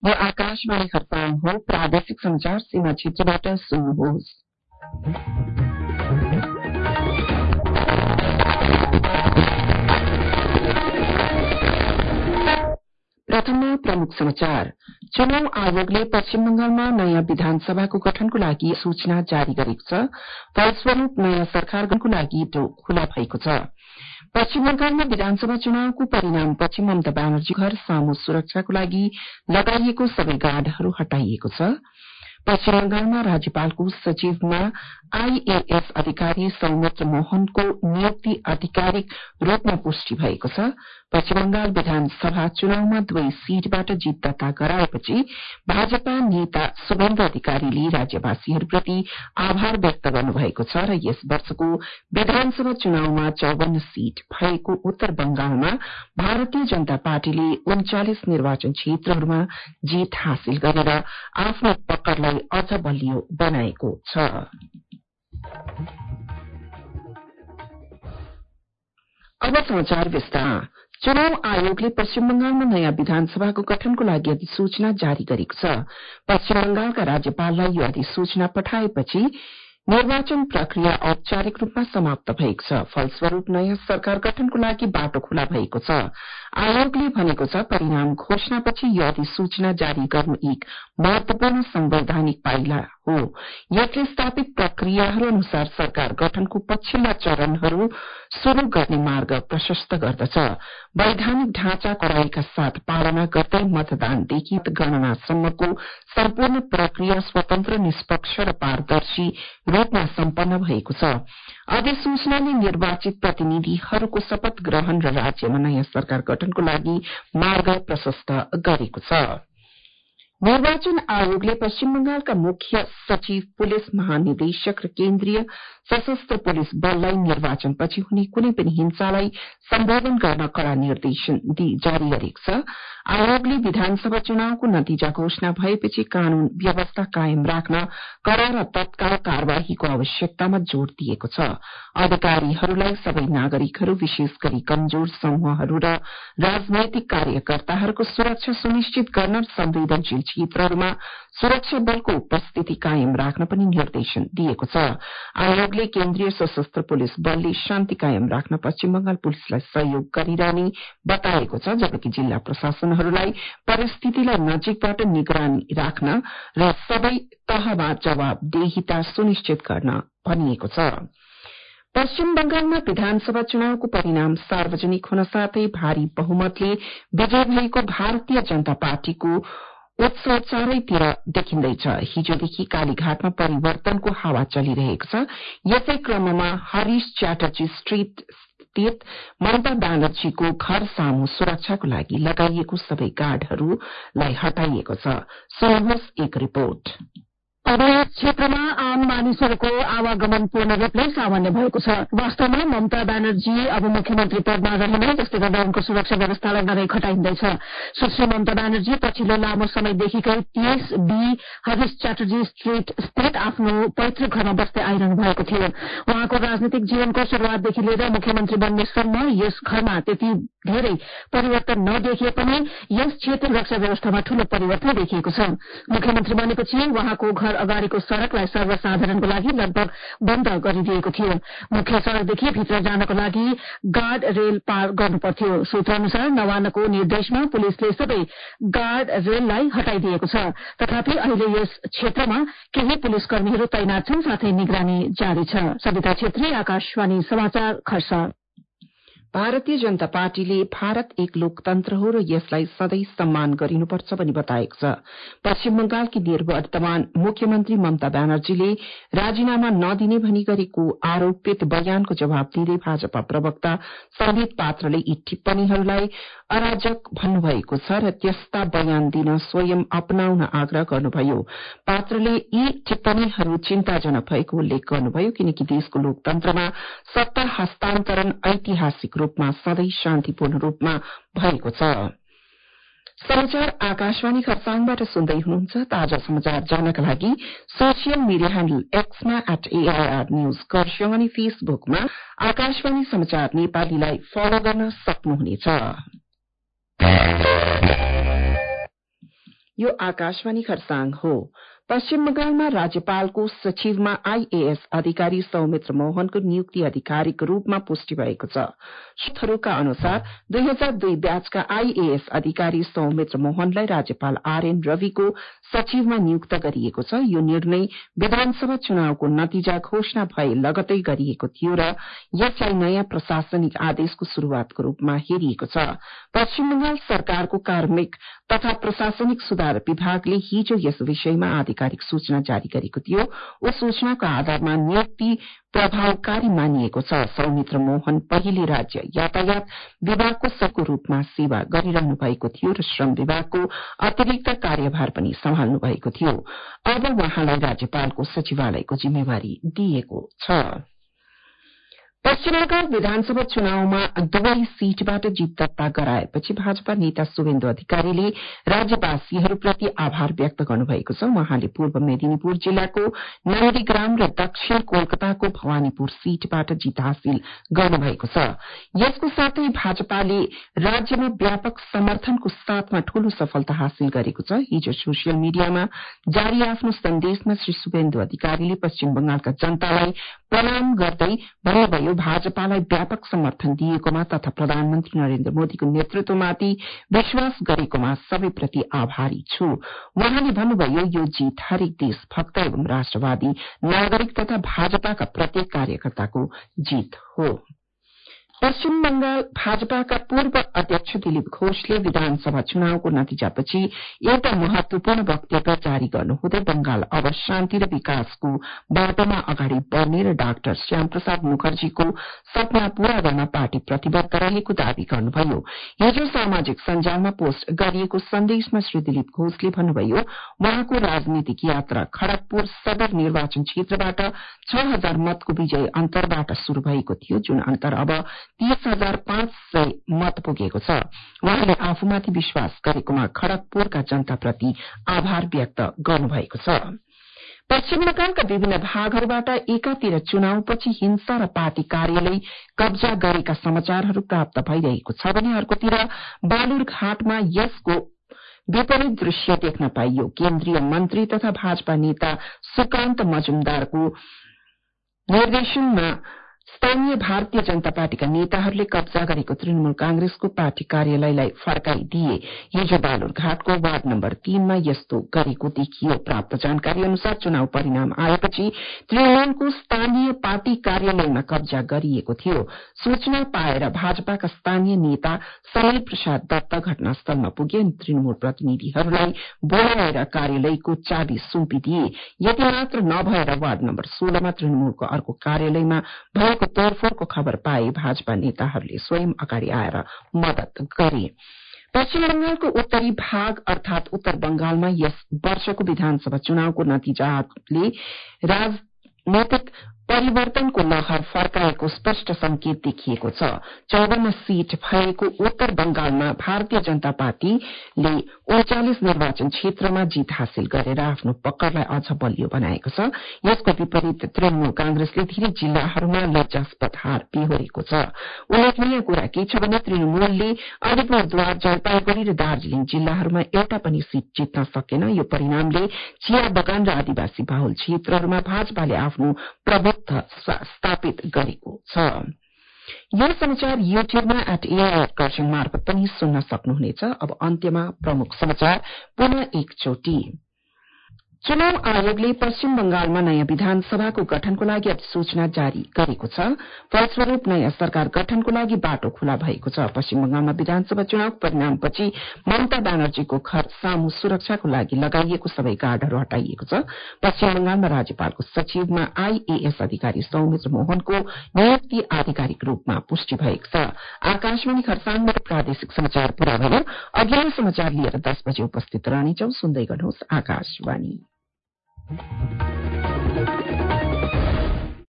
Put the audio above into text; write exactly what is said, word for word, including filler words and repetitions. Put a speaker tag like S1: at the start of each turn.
S1: यो आकाशवाणी खरसाङ हो। प्रादेशिक समाचार सीमा क्षेत्रबाट सुन्नुहोस्। प्रथममा प्रमुख समाचार। चुनाव आयोगले पश्चिम बंगालमा नयाँ विधानसभाको गठनको लागि सूचना जारी गरेको छ। फलस्वरूप नयाँ सरकार गठनको लागि खुला भएको छ। पश्चिम बंगालमा विधानसभा चुनावको परिणामपछि ममता ब्यानर्जी घर सामू सुरक्षाको लागि लगाइएको सबै गार्डहरू हटाइएको छ। पश्चिम बंगालमा राज्यपालको सचिवमा आईएएस अधिकारी सौमित्र मोहनको नियुक्ति आधिकारिक रूपमा पुष्टि भएको छ। पश्चिम बंगाल विधानसभा चुनावमा दुवै सीटबाट जित दर्ता गराएपछि भाजपा नेता शुभेन्दु अधिकारीले राज्यवासीहरूप्रति आभार व्यक्त गर्नुभएको छ र यस वर्षको विधानसभा चुनावमा चौवन्न सीट भएको उत्तर बंगालमा भारतीय जनता पार्टीले उन्चालिस निर्वाचन क्षेत्रहरूमा जित हासिल गरेर आफ्नो पकड़लाई अझ बलियो बनाएको छ। अब समाचार विस्तार। चुनाव आयोगले पश्चिम बंगालमा नयाँ विधानसभाको गठनको लागि अधिसूचना जारी गरेको छ। पश्चिम बंगालका राज्यपाललाई यो अधिसूचना पठाएपछि निर्वाचन प्रक्रिया औपचारिक रूपमा समाप्त भएको छ। फलस्वरूप नयाँ सरकार गठनको लागि बाटो खुला भएको छ। आयोगले भनेको छ परिणाम घोषणापछि यो अधिसूचना जारी गर्नु एक महत्वपूर्ण संवैधानिक पाइला हो। यसले स्थापित प्रक्रियाहरू अनुसार सरकार गठनको पछिल्ला चरणहरू शुरू गर्ने मार्ग प्रशस्त गर्दछ। वैधानिक ढाँचा कडाईका साथ पालना गर्दै मतदानदेखि गणनासम्मको सम्पूर्ण प्रक्रिया स्वतन्त्र, निष्पक्ष र पारदर्शी रूपमा सम्पन्न भएको छ। अधिसूचनाले निर्वाचित प्रतिनिधिहरूको शपथ ग्रहण र राज्यमा नयाँ सरकार गठनको लागि मार्ग प्रशस्त गरेको छ। निर्वाचन आयोगले पश्चिम बंगालका मुख्य सचिव, पुलिस महानिदेशक र केन्द्रीय सशस्त्र पुलिस बललाई निर्वाचनपछि हुने कुनै पनि हिंसालाई सम्बोधन गर्न कड़ा निर्देशन जारी गरेको छ। आयोगले विधानसभा चुनावको नतिजा घोषणा भएपछि कानून व्यवस्था कायम राख्न कड़ा र तत्काल कार्यवाहीको आवश्यकतामा जोड़ दिएको छ। अधिकारीहरूलाई सबै नागरिकहरू, विशेष गरी कमजोर समूहहरू र राजनैतिक कार्यकर्ताहरूको सुरक्षा सुनिश्चित गर्न संवेदनशील क्षेत्रहरूमा सुरक्षा बलको उपस्थिति कायम राख्न पनि निर्देशन दिएको छ। आयोगले केन्द्रीय सशस्त्र पुलिस बलले शान्ति कायम राख्न पश्चिम बंगाल पुलिसलाई सहयोग गरिरहने बताएको छ, जबकि जिल्ला प्रशासनहरूलाई परिस्थितिलाई नजिकबाट निगरानी राख्न र सबै तहमा जवाबदेहिता सुनिश्चित गर्न भनिएको छ। पश्चिम बंगालमा विधानसभा चुनावको परिणाम सार्वजनिक हुन साथै भारी बहुमतले विजय भएको भारतीय जनता पार्टीको उत्सव चारैतिर देखिन्दैछ। हिजोदेखि कालीघाटमा परिवर्तनको हावा चलिरहेको छ। यसै क्रममा हरीश च्याटर्जी स्ट्रीट स्थित ममता ब्यानर्जीको घर सामू सुरक्षाको लागि लगाइएको सबै गार्डहरूलाई हटाइएको छ। सुन्नुहोस् एक रिपोर्ट।
S2: अब यस क्षेत्रमा आम मानिसहरूको आवागमन पूर्ण रूपले सामान्य भएको छ। वास्तवमा ममता ब्यानर्जी अब मुख्यमन्त्री पदमा रहेन, जसले गर्दा उनको सुरक्षा व्यवस्थालाई नरै खटाइँदैछ। सुश्री ममता ब्यानर्जी पछिल्लो लामो समयदेखिकै तीस बी हरीश च्याटर्जी स्ट्रीट स्थित आफ्नो पैतृक घरमा बस्दै आइरहनु भएको थियो। उहाँको राजनीतिक जीवनको शुरूआतदेखि लिएर मुख्यमन्त्री बन्नेसम्म यस घरमा त्यति धेरै परिवर्तन नदेखिए पनि यस क्षेत्र सुरक्षा व्यवस्थामा ठूलो परिवर्तन देखिएको छ। मुख्यमन्त्री बनेपछि उहाँको घर अगाडिको सड़कलाई सर्वसाधारणको लागि लगभग बन्द गरिदिएको थियो। मुख्य सड़कदेखि भित्र जानको लागि गार्ड रेल पार गर्नुपर्थ्यो। सूत्र अनुसार नवान्नको निर्देशमा पुलिसले सबै गार्ड रेललाई हटाइदिएको छ। तथापि अहिले यस क्षेत्रमा केही पुलिसकर्मीहरू तैनात छन्, साथै निगरानी जारी छ। सविता छेत्री, आकाशवाणी समाचार, खरसाङ।
S1: भारतीय जनता पार्टीले भारत एक लोकतन्त्र हो र यसलाई सधैं सम्मान गरिनुपर्छ भनी बताएको छ। पश्चिम बंगालकी निवर्तमान मुख्यमन्त्री ममता ब्यानर्जीले राजीनामा नदिने भनी गरेको आरोपित बयानको जवाब दिँदै भाजपा प्रवक्ता सम्बित पात्रले यी टिप्पणीहरूलाई अराजक भन्नुभएको छ र त्यस्ता बयान दिन स्वयं अपनाउन आग्रह गर्नुभयो। पात्रले यी टिप्पणीहरू चिन्ताजनक भएको उल्लेख गर्नुभयो, किनकि देशको लोकतन्त्रमा सत्ता हस्तान्तरण ऐतिहासिक रूपमा सधैं शान्तिपूर्ण रूपमा भएको छ। समाचार आकाशवाणी खरसाङबाट सुन्दै हुनुहुन्छ। ताजा समाचार जान्नका लागि सोसियल मिडिया ह्यान्डल एक्समा एट एआईआर न्यूज खरसाङ अनि फेसबुकमा आकाशवाणी समाचार नेपालीलाई फलो गर्न सक्नुहुनेछ। यो आकाशवाणी खरसाङ हो। पश्चिम बंगालमा राज्यपालको सचिवमा आईएएस अधिकारी सौमित्र मोहनको नियुक्ति आधिकारिक रूपमा पुष्टि भएको छ। सूत्रहरूका अनुसार दुई हजार दुई ब्याचका आईएएस अधिकारी सौमित्र मोहनलाई राज्यपाल आरएन रविको सचिवमा नियुक्त गरिएको छ। यो निर्णय विधानसभा चुनावको नतिजा घोषणा भए लगतै गरिएको थियो र यसलाई नयाँ प्रशासनिक आदेशको शुरूआतको रूपमा हेरिएको छ। पश्चिम बंगाल सरकारको कार्मिक तथा प्रशासनिक सुधार विभागले हिजो यस विषयमा आधिकारिक सूचना जारी गरेको थियो। उस सूचनाको आधारमा नियुक्ति प्रभावकारी मानिएको छ। सौमित्र मोहन पहिले राज्य यातायात विभागको सचिवको रूपमा सेवा गरिरहनु भएको थियो र श्रम विभागको अतिरिक्त कार्यभार पनि सम्हाल्नु भएको थियो। अब उहाँलाई राज्यपालको सचिवालयको जिम्मेवारी दिएको छ। पश्चिम बंगाल विधानसभा चुनावमा दुवै सीटबाट जीत दर्ता गराएपछि भाजपा नेता शुभेन्दु अधिकारीले राज्यवासीहरूप्रति आभार व्यक्त गर्नुभएको छ। उहाँले पूर्व मेदिनीपुर जिल्लाको नन्दीग्राम र दक्षिण कोलकाताको भवानीपुर सीटबाट जीत हासिल गर्नुभएको छ। यसको साथै भाजपाले राज्यमा व्यापक समर्थनको साथमा ठूलो सफलता हासिल गरेको छ। हिजो सोसियल मिडियामा जारी आफ्नो सन्देशमा श्री शुभेन्दु अधिकारीले पश्चिम बंगालका जनतालाई प्रणाम गर्दै भन्नुभयो, भाजपालाई व्यापक समर्थन दिएकोमा तथा प्रधानमन्त्री नरेन्द्र मोदीको नेतृत्वमाथि विश्वास गरेकोमा सबैप्रति आभारी छु। उहाँले भन्नुभयो, यो जीत हरेक देशभक्त एवं राष्ट्रवादी नागरिक तथा भाजपाका प्रत्येक कार्यकर्ताको जीत हो। पश्चिम बंगाल भाजपाका पूर्व अध्यक्ष दिलीप घोषले विधानसभा चुनावको नतिजापछि एउटा महत्वपूर्ण वक्तव्य जारी गर्नुहुँदै बंगाल अब शान्ति र विकासको बाटोमा अगाडि बढ़ने र डाक्टर श्यामप्रसाद मुखर्जीको सपना पूरा गर्न पार्टी प्रतिबद्ध रहेको दावी गर्नुभयो। हिजो सामाजिक सञ्जालमा पोस्ट गरिएको सन्देशमा श्री दिलीप घोषले भन्नुभयो, उहाँको राजनीतिक यात्रा खड़गपुर सदर निर्वाचन क्षेत्रबाट छ हजार मतको विजय अन्तरबाट शुरू भएको थियो, जुन अन्तर अब तीस हजार पाँच सय मत पुगेको छ। उहाँले आफूमाथि विश्वास गरेकोमा खड़गपुरका जनताप्रति आभार व्यक्त गर्नुभएको छ। पश्चिम बंगालका विभिन्न भागहरूबाट एकातिर चुनावपछि हिंसा र पार्टी कार्यालय कब्जा गरेका समाचारहरू प्राप्त भइरहेको छ भने अर्कोतिर बालुरघाटमा यसको विपरीत दृश्य देख्न पाइयो। केन्द्रीय मन्त्री तथा भाजपा नेता सुकान्त मजुमदारको निर्देशनमा स्थानीय भारतीय जनता पार्टीका नेताहरूले कब्जा गरेको तृणमूल कांग्रेसको पार्टी कार्यालयलाई फर्काइदिए। हिजो बालुरघाटको वार्ड नम्बर तीनमा यस्तो गरेको देखियो। प्राप्त जानकारी अनुसार चुनाव परिणाम आएपछि तृणमूलको स्थानीय पार्टी कार्यालयमा कब्जा गरिएको थियो। सूचना पाएर भाजपाका स्थानीय नेता समीर प्रसाद दत्त घटनास्थलमा पुगे अनि तृणमूल प्रतिनिधिहरूलाई बोलाएर कार्यालयको चाबी सुम्पिदिए। यति मात्र नभएर वार्ड नम्बर सोह्रमा तृणमूलको अर्को कार्यालयमा भएको तोडफोडको खबर पाए भाजपा नेताहरूले स्वयं अगाडि आएर मदत गरे। पश्चिम बंगालको उत्तरी भाग अर्थात उत्तर बंगालमा यस वर्षको विधानसभा चुनावको नतिजाले राजनीतिक परिवर्तनको लहर फर्काएको स्पष्ट संकेत देखिएको छ। चौवन्न सीट भएको उत्तर बंगालमा भारतीय जनता पार्टीले उन्चालिस निर्वाचन क्षेत्रमा जीत हासिल गरेर आफ्नो पकड़लाई अझ बलियो बनाएको छ। यसको विपरीत तृणमूल कांग्रेसले धेरै जिल्लाहरूमा लज्जास्पद हार बेहोरेको छ। उल्लेखनीय कुरा के छ भने तृणमूलले अलिपुरद्वार, जलपाइगुड़ी र दार्जीलिङ जिल्लाहरूमा एउटा पनि सीट जित्न सकेन। यो परिणामले चिया बगान र आदिवासी बाहुल क्षेत्रहरूमा भाजपाले आफ्नो प्रभुत्व स्थापित गरेको छ। यो समाचार युट्युबमा एट एआईआर कर्सियङ मार्फत पनि सुन्न सक्नुहुनेछ। अब अन्त्यमा प्रमुख समाचार पुनः एकचोटि। चुनाव आयोगले पश्चिम बंगालमा नयाँ विधानसभाको गठनको लागि अधिसूचना जारी गरेको छ। फलस्वरूप नयाँ सरकार गठनको लागि बाटो खुला भएको छ। पश्चिम बंगालमा विधानसभा चुनाव परिणामपछि ममता ब्यानर्जीको घर सामू सुरक्षाको लागि लगाइएको सबै गार्डहरू हटाइएको छ। पश्चिम बंगालमा राज्यपालको सचिवमा आईएएस अधिकारी सौमित्र मोहनको नियुक्ति आधिकारिक रूपमा पुष्टि भएको छ। आकाशवाणी खरसाङबाट प्रादेशिक समाचार पूरा भयो। अघिल्लो समाचार लिएर दस बजे उपस्थित रहनेछौ। सुन्दै गर्नुहोस् आकाशवाणी।